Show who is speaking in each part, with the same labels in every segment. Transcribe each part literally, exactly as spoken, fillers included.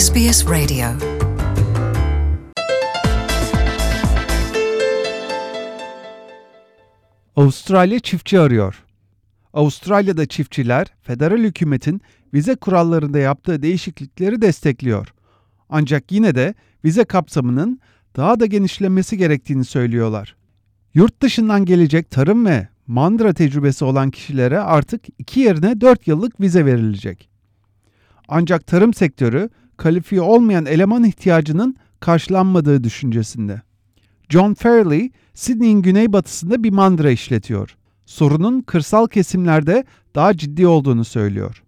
Speaker 1: S B S Radio.
Speaker 2: Avustralya çiftçi arıyor. Avustralya'da çiftçiler, federal hükümetin vize kurallarında yaptığı değişiklikleri destekliyor. Ancak yine de vize kapsamının daha da genişlenmesi gerektiğini söylüyorlar. Yurt dışından gelecek tarım ve mandıra tecrübesi olan kişilere artık iki yerine dört yıllık vize verilecek. Ancak tarım sektörü, kalifiye olmayan eleman ihtiyacının karşılanmadığı düşüncesinde. John Fairley, Sydney'in güneybatısında bir mandıra işletiyor. Sorunun kırsal kesimlerde daha ciddi olduğunu söylüyor.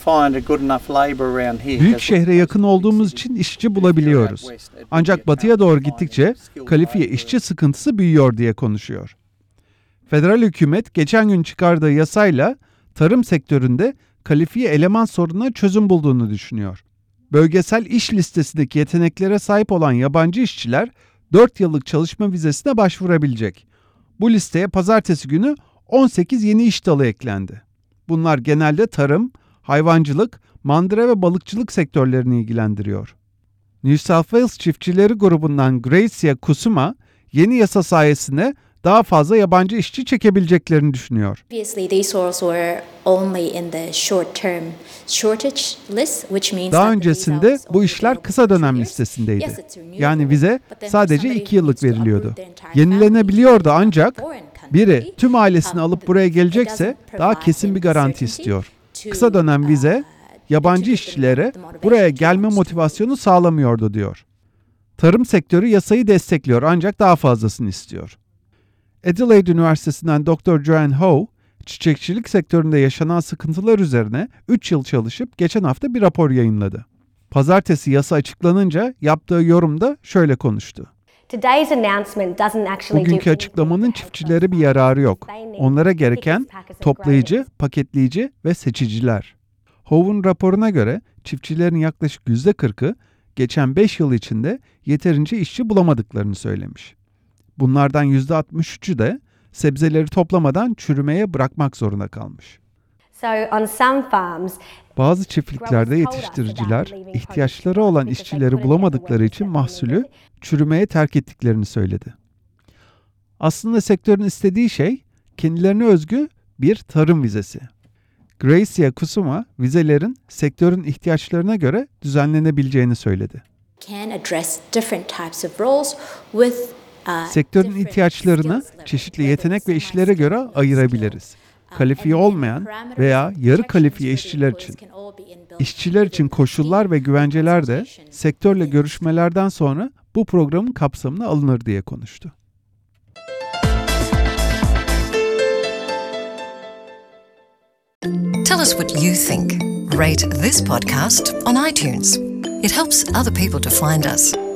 Speaker 2: Büyük şehre yakın olduğumuz için işçi bulabiliyoruz. Ancak batıya doğru gittikçe kalifiye işçi sıkıntısı büyüyor diye konuşuyor. Federal hükümet geçen gün çıkardığı yasayla tarım sektöründe kalifiye eleman sorununa çözüm bulduğunu düşünüyor. Bölgesel iş listesindeki yeteneklere sahip olan yabancı işçiler dört yıllık çalışma vizesine başvurabilecek. Bu listeye pazartesi günü on sekiz yeni iş dalı eklendi. Bunlar genelde tarım, hayvancılık, mandıra ve balıkçılık sektörlerini ilgilendiriyor. New South Wales Çiftçileri grubundan Gracia Kusuma, yeni yasa sayesinde daha fazla yabancı işçi çekebileceklerini düşünüyor. Daha öncesinde bu işler kısa dönem listesindeydi. Yani vize sadece iki yıllık veriliyordu. Yenilenebiliyordu ancak biri tüm ailesini alıp buraya gelecekse daha kesin bir garanti istiyor. Kısa dönem vize yabancı işçilere buraya gelme motivasyonu sağlamıyordu diyor. Tarım sektörü yasayı destekliyor ancak daha fazlasını istiyor. Adelaide Üniversitesi'nden doktor Joanne Ho, çiçekçilik sektöründe yaşanan sıkıntılar üzerine üç yıl çalışıp geçen hafta bir rapor yayınladı. Pazartesi yasa açıklanınca yaptığı yorumda şöyle konuştu. Bugünkü açıklamanın çiftçilere bir yararı yok. Onlara gereken toplayıcı, paketleyici ve seçiciler. Ho'nun raporuna göre çiftçilerin yaklaşık yüzde kırkı geçen beş yıl içinde yeterince işçi bulamadıklarını söylemiş. Bunlardan yüzde altmış üçü de sebzeleri toplamadan çürümeye bırakmak zorunda kalmış. Bazı çiftliklerde yetiştiriciler ihtiyaçları olan işçileri bulamadıkları için mahsulü çürümeye terk ettiklerini söyledi. Aslında sektörün istediği şey kendilerine özgü bir tarım vizesi. Gracia Kusuma, vizelerin sektörün ihtiyaçlarına göre düzenlenebileceğini söyledi. Sektörün ihtiyaçlarını çeşitli yetenek ve işlere göre ayırabiliriz. Kalifiye olmayan veya yarı kalifiye işçiler için. İşçiler için koşullar ve güvenceler de sektörle görüşmelerden sonra bu programın kapsamına alınır diye konuştu.
Speaker 1: Tell us what you think. Rate this podcast on iTunes. It helps other people to find us.